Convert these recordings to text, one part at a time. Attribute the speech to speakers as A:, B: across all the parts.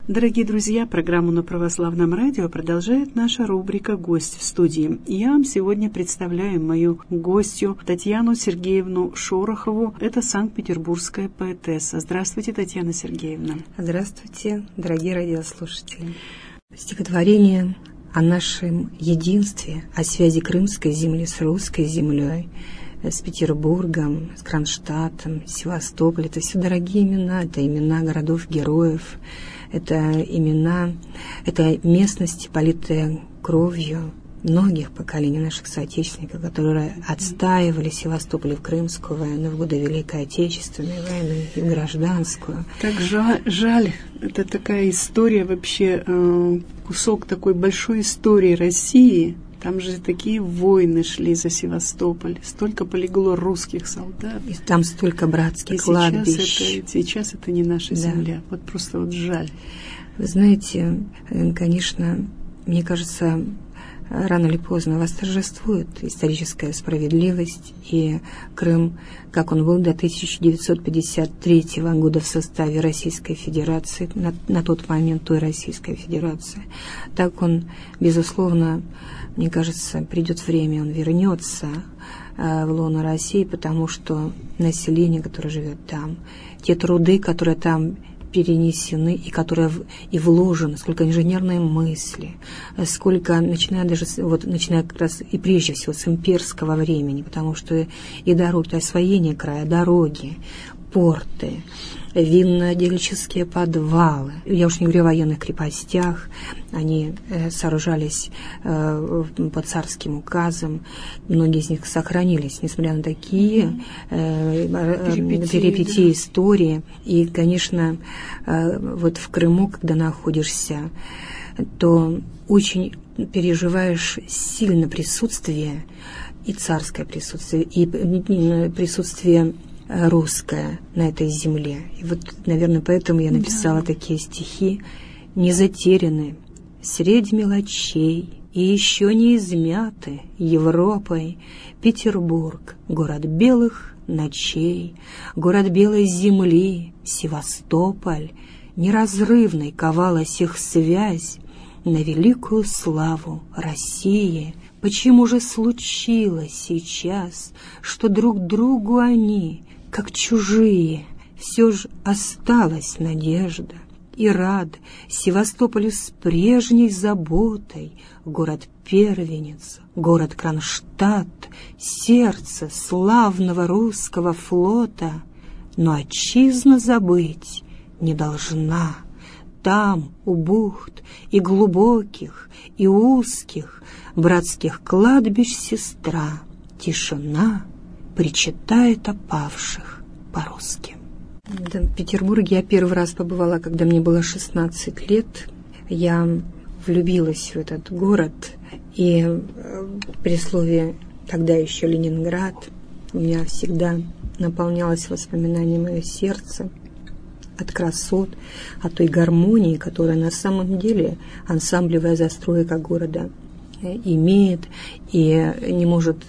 A: Дорогие друзья, программу на Православном радио продолжает наша рубрика «Гость в студии». Я вам сегодня представляю мою гостью Татьяну Сергеевну Шорохову. Это санкт-петербургская поэтесса. Здравствуйте, Татьяна Сергеевна.
B: Здравствуйте, дорогие радиослушатели. Стихотворение о нашем единстве, о связи крымской земли с русской землей, с Петербургом, с Кронштадтом, Севастополь. Это все дорогие имена, это имена городов-героев, это имена, это местности, политые кровью многих поколений наших соотечественников, которые отстаивали Севастополь в Крымскую войну, в годы Великой Отечественной войны и в гражданскую.
A: Так жаль, это такая история вообще, кусок такой большой истории России. Там же такие войны шли за Севастополь, столько полегло русских солдат.
B: И там столько братских кладбищ.
A: Сейчас это не наша земля, вот просто вот жаль.
B: Вы знаете, конечно, мне кажется, рано или поздно восторжествует историческая справедливость, и Крым, как он был до 1953 года в составе Российской Федерации, на тот момент той Российской Федерации, так он, безусловно, мне кажется, придет время, он вернется в лоно России, потому что население, которое живет там, те труды, которые там перенесены и которые и вложены, сколько инженерной мысли, сколько, начиная как раз и прежде всего с имперского времени, потому что и дороги, освоение края, дороги, порты, винно-делические подвалы. Я уж не говорю о военных крепостях, они сооружались по царским указам, многие из них сохранились, несмотря на такие перипетии истории. И, конечно, вот в Крыму, когда находишься, то очень переживаешь сильно присутствие, и царское присутствие, и присутствие русская на этой земле. И вот, наверное, поэтому я написала такие стихи: «Не затеряны средь мелочей и еще не измяты Европой Петербург, город белых ночей, город белой земли, Севастополь, неразрывной ковалась их связь на великую славу России. Почему же случилось сейчас, что друг другу они, как чужие, все же осталась надежда, и рад Севастополю с прежней заботой город-первенец, город Кронштадт, сердце славного русского флота, но отчизна забыть не должна. Там, у бухт и глубоких, и узких, братских кладбищ сестра, тишина причитает о павших по-русски». В Петербурге я первый раз побывала, когда мне было 16 лет. Я влюбилась в этот город, и при слове тогда еще Ленинград у меня всегда наполнялось воспоминанием мое сердце от красот, от той гармонии, которая на самом деле ансамблевая застройка города имеет, и не может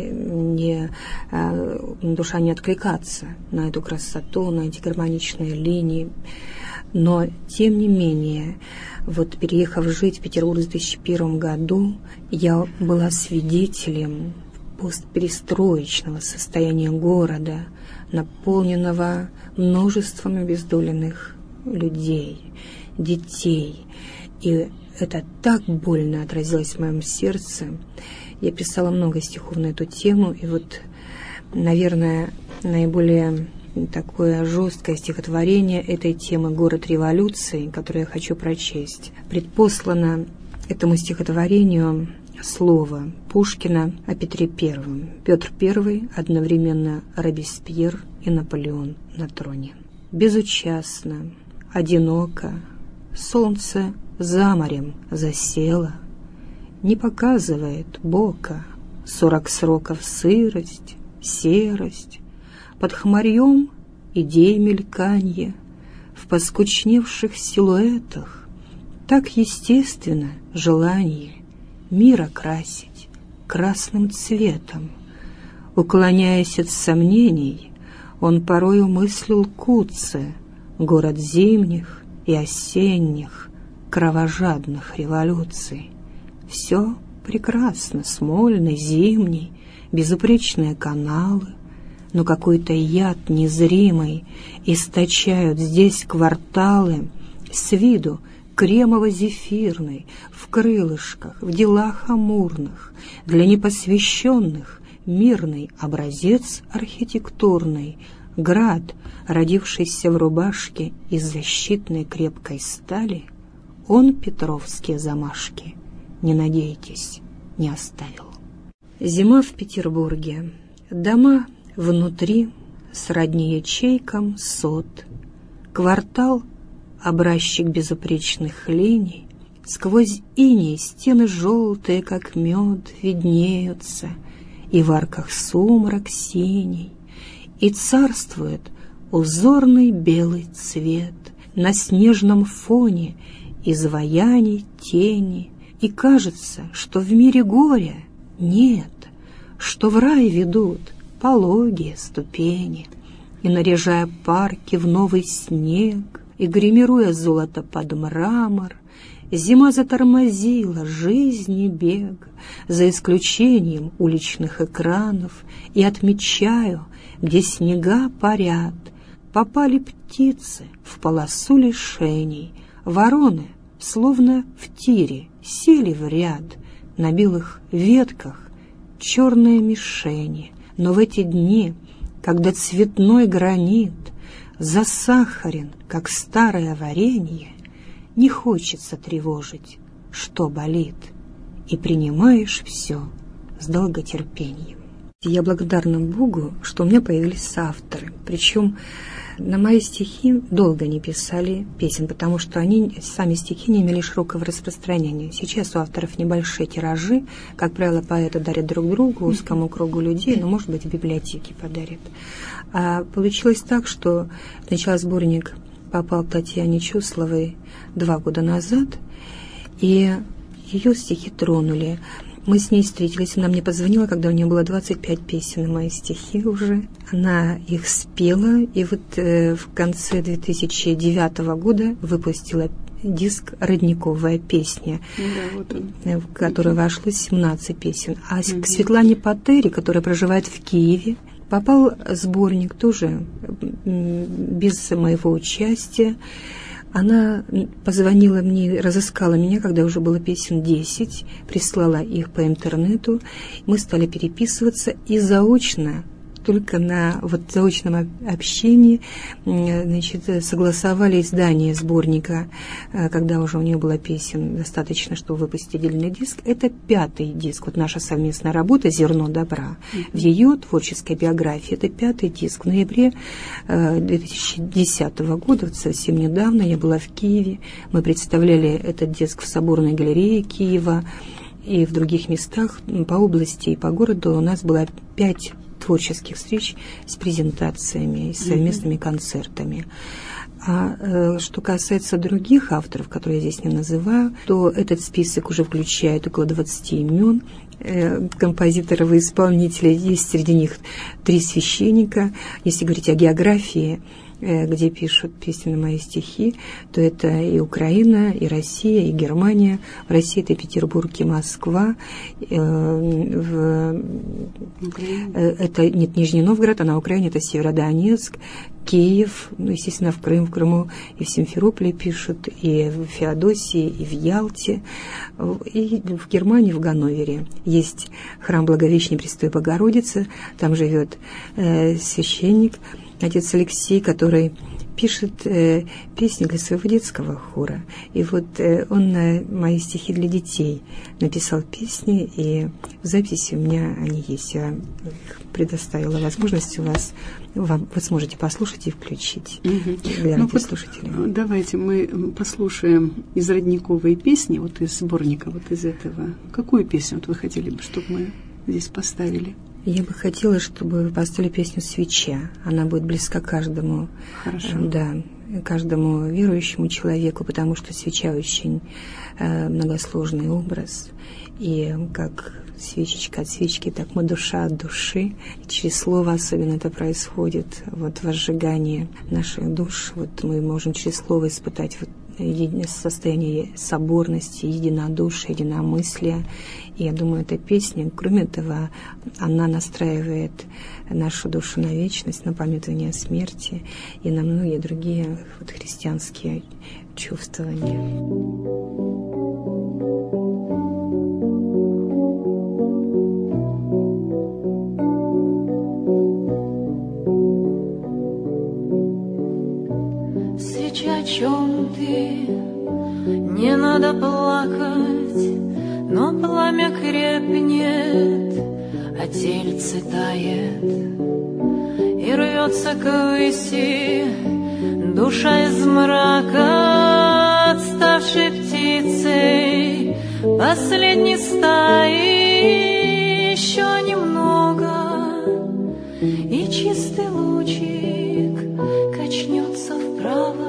B: душа не откликаться на эту красоту, на эти гармоничные линии. Но, тем не менее, вот переехав жить в Петербург в 2001 году, я была свидетелем постперестроечного состояния города, наполненного множеством обездоленных людей, детей. И это так больно отразилось в моем сердце. Я писала много стихов на эту тему, и вот, наверное, наиболее такое жесткое стихотворение этой темы «Город революции», которое я хочу прочесть. Предпослано этому стихотворению слово Пушкина о Петре I. Петр I одновременно Робеспьер и Наполеон на троне. Безучастно, одиноко, солнце за морем засело, не показывает бока 40 сроков сырость, серость, под хмарьем идей мельканье, в поскучневших силуэтах так естественно желание мир окрасить красным цветом. Уклоняясь от сомнений, он порою мыслил куце, город зимних и осенних, кровожадных революций. Все прекрасно, смольный, зимний, безупречные каналы, но какой-то яд незримый источают здесь кварталы, с виду кремово-зефирный, в крылышках, в делах амурных, для непосвященных мирный образец архитектурный, град, родившийся в рубашке из защитной крепкой стали, он петровские замашки, не надейтесь, не оставил. Зима в Петербурге, дома внутри, сродни ячейкам сот, квартал — образчик безупречных линий, сквозь иней стены желтые, как мед, виднеются, и в арках сумрак синий, и царствует узорный белый цвет на снежном фоне изваяний тени, и кажется, что в мире горя нет, что в рай ведут пологие ступени, и, наряжая парки в новый снег, и гримируя золото под мрамор, зима затормозила жизни бег, за исключением уличных экранов, и отмечаю, где снега парят, попали птицы в полосу лишений, вороны, словно в тире, сели в ряд, на белых ветках черные мишени. Но в эти дни, когда цветной гранит засахарен, как старое варенье, не хочется тревожить, что болит, и принимаешь все с долготерпением. Я благодарна Богу, что у меня появились соавторы, причем на мои стихи долго не писали песен, потому что они, сами стихи, не имели широкого распространения. Сейчас у авторов небольшие тиражи, как правило, поэты дарят друг другу, узкому кругу людей, но, может быть, в библиотеке подарят. А получилось так, что сначала сборник попал к Татьяне Чусловой 2 года назад, и ее стихи тронули. Мы с ней встретились, она мне позвонила, когда у нее было 25 песен, мои стихи уже. Она их спела, и вот в конце 2009 года выпустила диск «Родниковая песня», да, вот в который вошло 17 песен. А к Светлане Патери, которая проживает в Киеве, попал сборник тоже без моего участия. Она позвонила мне, разыскала меня, когда уже было песен 10, прислала их по интернету. Мы стали переписываться и заочно, только на заочном общении, согласовали издание сборника, когда уже у нее было песен достаточно, чтобы выпустить отдельный диск. Это 5-й диск, наша совместная работа «Зерно добра». В ее творческой биографии это 5-й диск. В ноябре 2010 года, совсем недавно, я была в Киеве. Мы представляли этот диск в Соборной галерее Киева и в других местах по области и по городу. У нас было 5 творческих встреч с презентациями, с совместными концертами. А что касается других авторов, которые я здесь не называю, то этот список уже включает около 20 имен композиторов и исполнителей. Есть среди них 3 священника. Если говорить о географии, где пишут песни на мои стихи, то это и Украина, и Россия, и Германия. В России это Петербург и Москва. Это нет, Нижний Новгород, а на Украине это Северодонецк, Киев, естественно, в Крыму и в Симферополе пишут, и в Феодосии, и в Ялте, и в Германии, в Ганновере. Есть храм Благовещения Пресвятой Богородицы, там живет священник, отец Алексей, который пишет песни для своего детского хора. И вот он на мои стихи для детей написал песни, и в записи у меня они есть. Я их предоставила возможность вы сможете послушать и включить для радиослушателей.
A: Давайте мы послушаем из родниковой песни, из сборника, из этого. Какую песню вы хотели бы, чтобы мы здесь поставили?
B: Я бы хотела, чтобы вы поставили песню «Свеча». Она будет близка каждому.
A: Хорошо.
B: Да. каждому верующему человеку, потому что свеча очень многосложный образ, и как свечечка от свечки, так мы душа от души. И через слово особенно это происходит, вот возжигание наших душ. Вот мы можем через слово испытать вот состояние соборности, единодушия, единомыслия. И я думаю, эта песня, кроме этого, она настраивает нашу душу на вечность, на памятование смерти и на многие другие вот христианские чувствования.
C: О чем ты? Не надо плакать, но пламя крепнет, а тельце тает и рвется к выси душа из мрака, отставшей птицей последней стаи. Еще немного, и чистый лучик качнется вправо.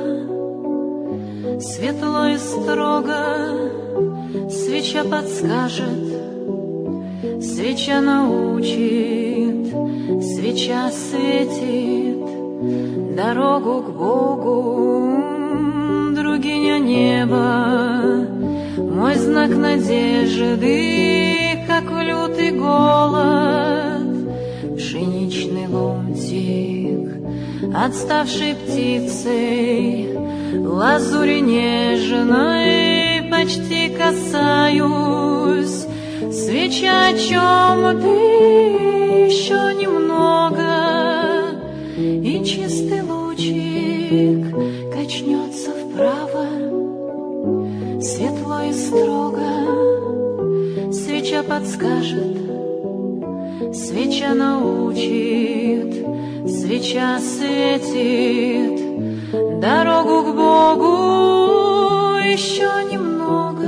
C: Светло и строго свеча подскажет, свеча научит, свеча светит дорогу к Богу. Другиня неба, мой знак надежды, как в лютый голод, пшеничный ломтик, отставшей птицей, лазури нежной почти касаюсь. Свеча, о чем ты? Еще немного, и чистый лучик качнется вправо. Светло и строго свеча подскажет, свеча научит, свеча светит дорогу к Богу. Еще немного,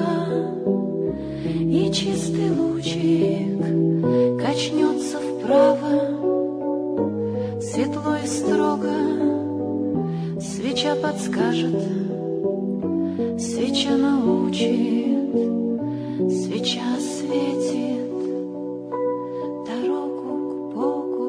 C: и чистый лучик качнется вправо. Светло и строго свеча подскажет, свеча научит, свеча светит дорогу к Богу.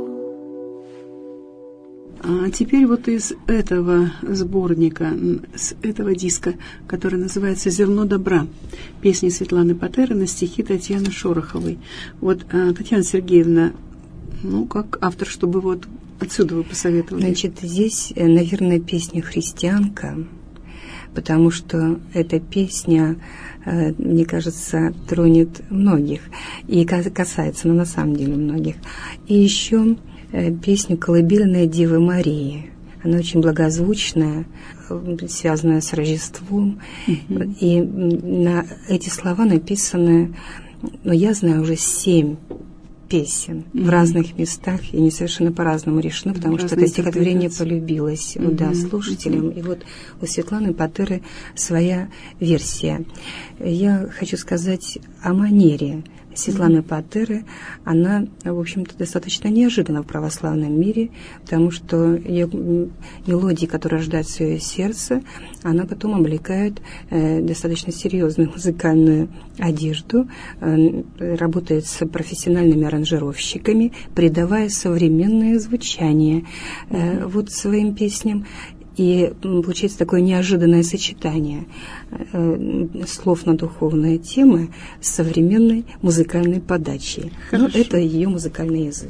A: А теперь вот из этого сборника, с этого диска, который называется «Зерно добра», песни Светланы Патеры на стихи Татьяны Шороховой. Вот, Татьяна Сергеевна, как автор, чтобы вот отсюда вы посоветовали?
B: Значит, здесь, наверное, песня «Христианка», потому что эта песня, мне кажется, тронет многих и касается, на самом деле, многих. И еще песню «Колыбельная Девы Марии». Она очень благозвучная, связанная с Рождеством. И на эти слова написаны, я знаю, уже 7 песен в разных местах, и они совершенно по-разному решены, потому что это стихотворение полюбилось слушателям. И вот у Светланы Патеры своя версия. Я хочу сказать о манере Светланы Патеры. Она, в общем-то, достаточно неожиданна в православном мире, потому что ее мелодии, которые рождаются в ее сердце, она потом облекает достаточно серьезную музыкальную одежду, работает с профессиональными аранжировщиками, придавая современное звучание вот своим песням. И получается такое неожиданное сочетание слов на духовные темы с современной музыкальной подачей. Но это ее музыкальный язык.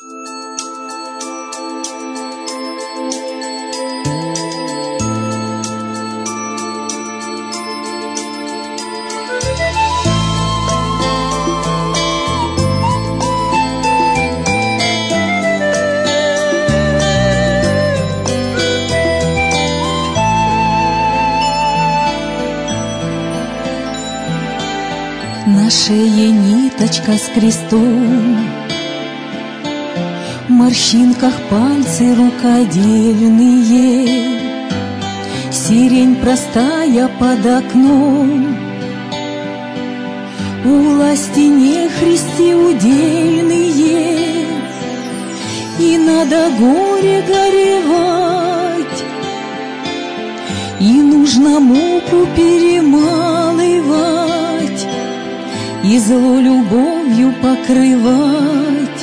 C: На шее ниточка с крестом, в морщинках пальцы рукодельные, сирень простая под окном, у ластине христи удельные, и надо горе горевать, И нужно муку перемалывать, и зло любовью покрывать,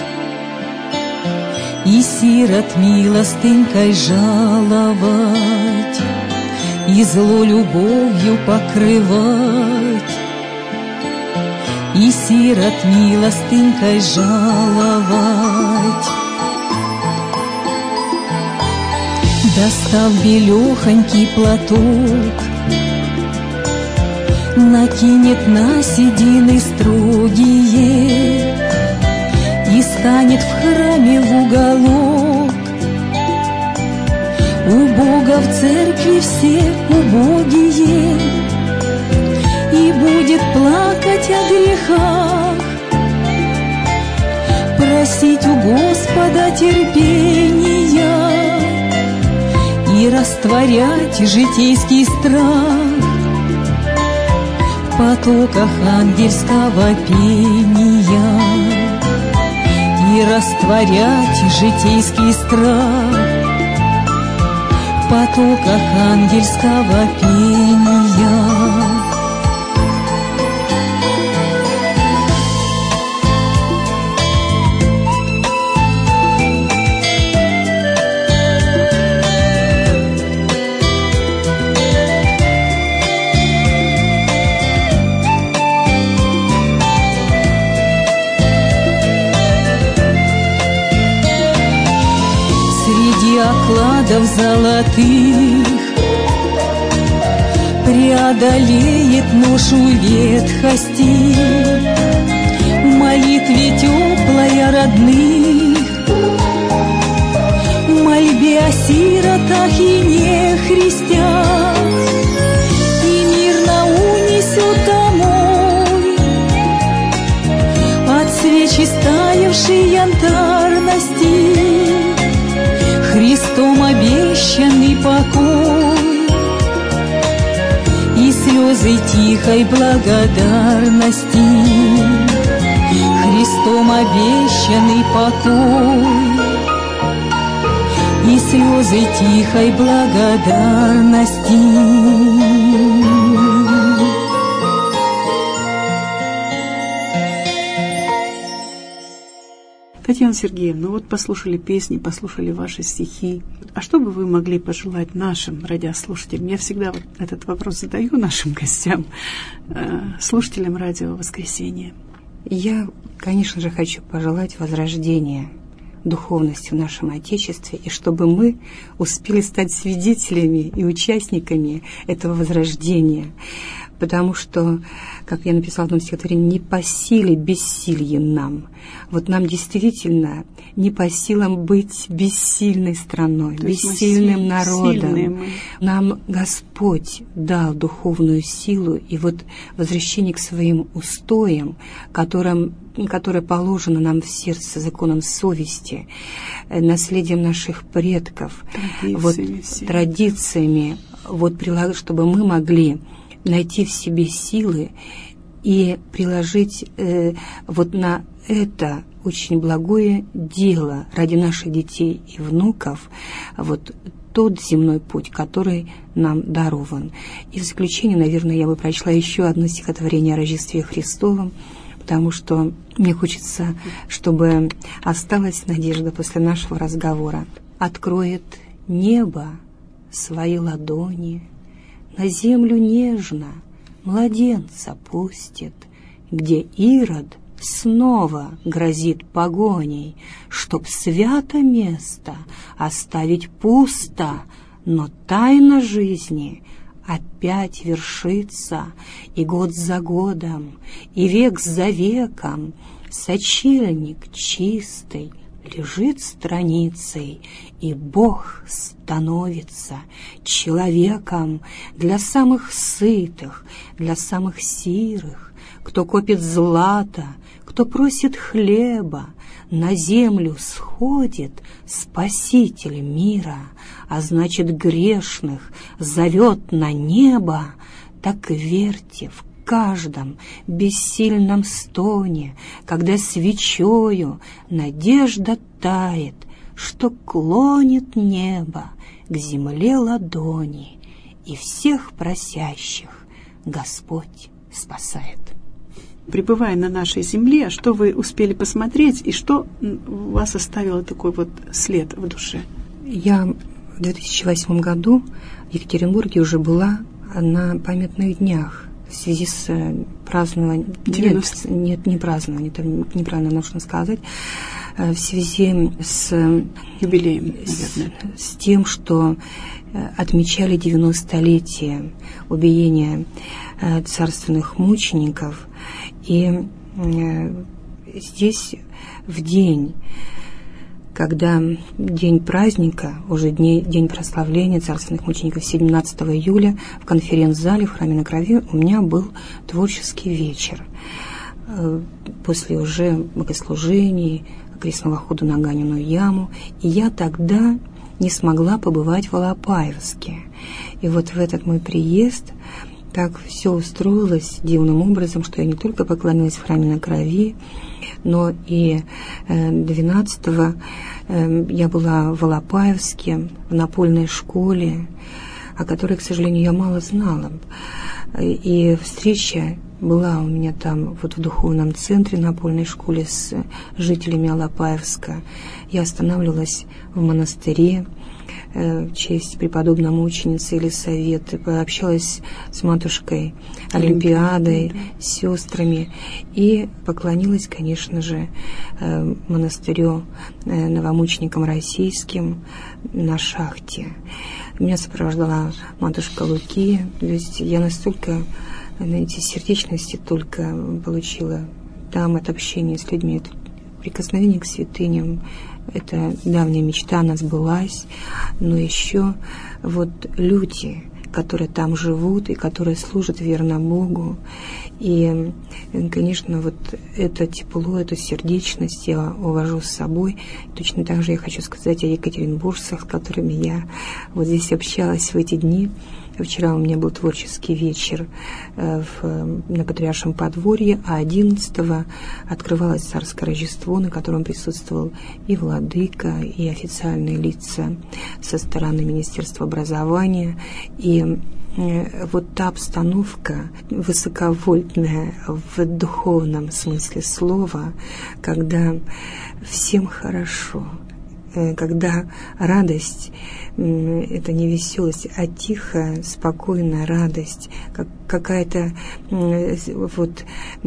C: и сирот милостынькой жаловать, и зло любовью покрывать, и сирот милостынькой жаловать. Достал белехонький платок, накинет на седины строгие и станет в храме в уголок. У Бога в церкви все убогие, и будет плакать о грехах, просить у Господа терпения и растворять житейский страх в потоках ангельского пения, и растворять житейский страх в потоках ангельского пения. Окладов золотых преодолеет ношу ветхости, в молитве теплой о родных, в мольбе о сиротах и нехристях, и мирно унесет домой от свечи стаявшей янтарности Христом обещанный покой и слезы тихой благодарности. Христом обещанный покой и слезы тихой благодарности.
A: Татьяна Сергеевна, вот послушали песни, послушали ваши стихи. А что бы вы могли пожелать нашим радиослушателям? Я всегда вот этот вопрос задаю нашим гостям, слушателям радио «Воскресенье».
B: Я, конечно же, хочу пожелать возрождения духовности в нашем Отечестве, и чтобы мы успели стать свидетелями и участниками этого возрождения. Потому что, как я написала в одном стихотворении, не по силе бессилье нам. Вот нам действительно не по силам быть бессильной страной, бессильным народом. Нам Господь дал духовную силу, и вот возвращение к своим устоям, которое положено нам в сердце законом совести, наследием наших предков, традициями, чтобы мы могли найти в себе силы и приложить вот на это очень благое дело ради наших детей и внуков, вот тот земной путь, который нам дарован. И в заключение, наверное, я бы прочла еще одно стихотворение о Рождестве Христовом, потому что мне хочется, чтобы осталась надежда после нашего разговора. «Откроет небо свои ладони, на землю нежно младенца пустит, где Ирод снова грозит погоней, чтоб свято место оставить пусто, но тайна жизни опять вершится, и год за годом, и век за веком сочельник чистый лежит страницей, и Бог становится человеком для самых сытых, для самых сирых, кто копит злато, кто просит хлеба, на землю сходит Спаситель мира, а значит грешных зовет на небо. Так верьте в каждом бессильном стоне, когда свечою надежда тает, что клонит небо к земле ладони, и всех просящих Господь спасает.
A: Пребывая на нашей земле, что вы успели посмотреть и что у вас оставило такой вот след в душе?
B: Я в 2008 году в Екатеринбурге уже была на памятных днях в связи с празднованием... Нет, не празднованием, это неправильно нужно сказать. В связи с
A: юбилеем, наверное.
B: С тем, что отмечали 90-летие убиения царственных мучеников. И здесь в день, когда день праздника, уже день прославления царственных мучеников, 17 июля, в конференц-зале в Храме на Крови у меня был творческий вечер. После уже богослужений, крестного хода на Ганину яму. И я тогда не смогла побывать в Алапаевске. И вот в этот мой приезд так все устроилось дивным образом, что я не только поклонилась в Храме на Крови, но и 12-го я была в Алапаевске, в напольной школе, о которой, к сожалению, я мало знала. И встреча была у меня там вот в духовном центре напольной школе с жителями Алапаевска. Я останавливалась в монастыре в честь преподобной мученицы Елисаветы, пообщалась с матушкой Олимпиадой, с сестрами и поклонилась, конечно же, монастырю новомученикам российским на шахте. Меня сопровождала матушка Луки, то есть я настолько, знаете, сердечности только получила там от общения с людьми, это прикосновение к святыням. Это давняя мечта, она сбылась, но еще вот люди, которые там живут и которые служат верно Богу. И, конечно, вот это тепло, эту сердечность я увожу с собой. Точно так же я хочу сказать о екатеринбуржцах, с которыми я вот здесь общалась в эти дни. Вчера у меня был творческий вечер на Патриаршем подворье, а 11-го открывалось Царское Рождество, на котором присутствовал и владыка, и официальные лица со стороны Министерства образования. И вот та обстановка высоковольтная в духовном смысле слова, когда всем хорошо, когда радость — это не веселость, а тихая, спокойная радость, какая-то вот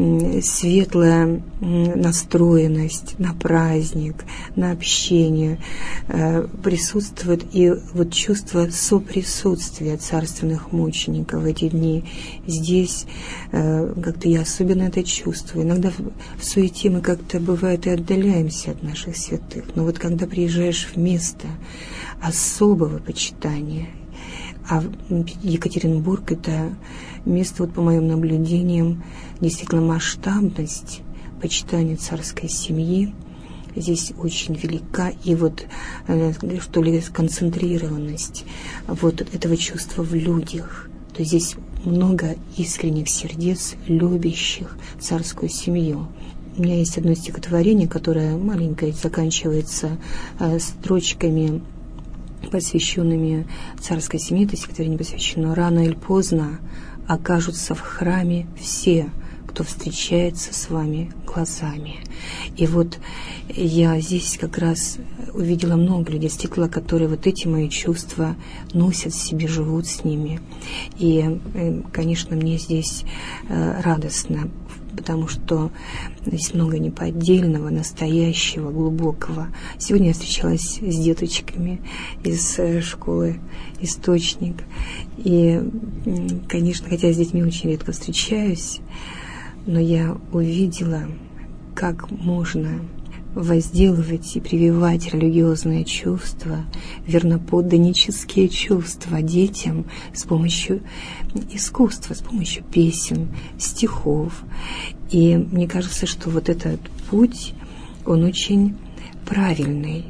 B: светлая настроенность на праздник, на общение присутствует, и вот чувство соприсутствия царственных мучеников в эти дни. Здесь как-то я особенно это чувствую. Иногда в суете мы как-то, бывает, и отдаляемся от наших святых, но вот когда приезжаешь в место особого почитания, а Екатеринбург — это место, вот по моим наблюдениям, действительно масштабность почитания царской семьи здесь очень велика, и вот, что ли, сконцентрированность вот этого чувства в людях. То есть здесь много искренних сердец, любящих царскую семью. У меня есть одно стихотворение, которое маленькое, заканчивается строчками, посвященными царской семье. Это стихотворение посвящено: «Рано или поздно окажутся в храме все, кто встречается с вами глазами». И вот я здесь как раз увидела много людей, действительно, которые вот эти мои чувства носят в себе, живут с ними. И, конечно, мне здесь радостно, потому что здесь много неподдельного, настоящего, глубокого. Сегодня я встречалась с деточками из школы «Источник». И, конечно, хотя я с детьми очень редко встречаюсь, но я увидела, как можно возделывать и прививать религиозные чувства, верноподданнические чувства детям с помощью искусства, с помощью песен, стихов. И мне кажется, что вот этот путь, он очень правильный,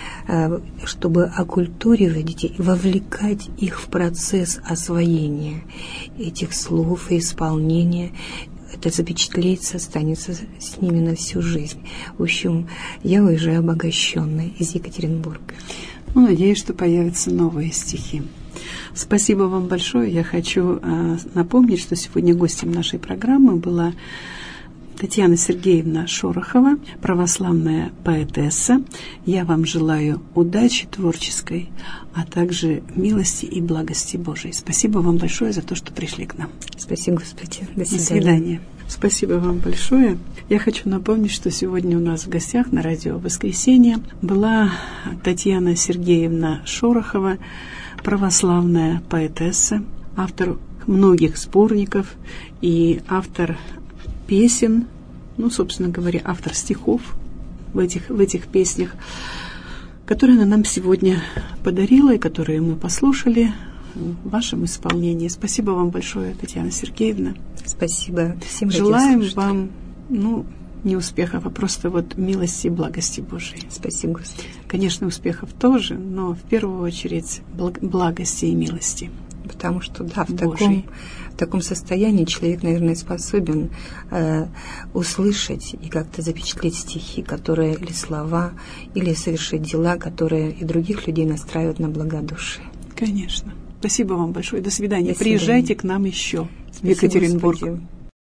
B: чтобы оккультуривать детей, вовлекать их в процесс освоения этих слов и исполнения. Это запечатлеется, останется с ними на всю жизнь. В общем, я уезжаю обогащенной из Екатеринбурга.
A: Надеюсь, что появятся новые стихи. Спасибо вам большое. Я хочу напомнить, что сегодня гостем нашей программы была Татьяна Сергеевна Шорохова, православная поэтесса. Я вам желаю удачи творческой, а также милости и благости Божией. Спасибо вам большое за то, что пришли к нам.
B: Спасибо, Господи. До свидания.
A: До свидания. Спасибо вам большое. Я хочу напомнить, что сегодня у нас в гостях на радио «Воскресенье» была Татьяна Сергеевна Шорохова, православная поэтесса, автор многих сборников и автор песен, собственно говоря, автор стихов в этих песнях, которые она нам сегодня подарила и которые мы послушали в вашем исполнении. Спасибо вам большое, Татьяна Сергеевна.
B: Спасибо. Всем
A: желаем вам, не успехов, а просто милости и благости Божией.
B: Спасибо, Господи.
A: Конечно, успехов тоже, но в первую очередь благости и милости.
B: Потому что, в таком состоянии человек, наверное, способен услышать и как-то запечатлеть стихи, которые, или слова, или совершить дела, которые и других людей настраивают на благодушие.
A: Конечно. Спасибо вам большое. До свидания.
B: До свидания.
A: Приезжайте к нам еще в Екатеринбург.
B: Господи.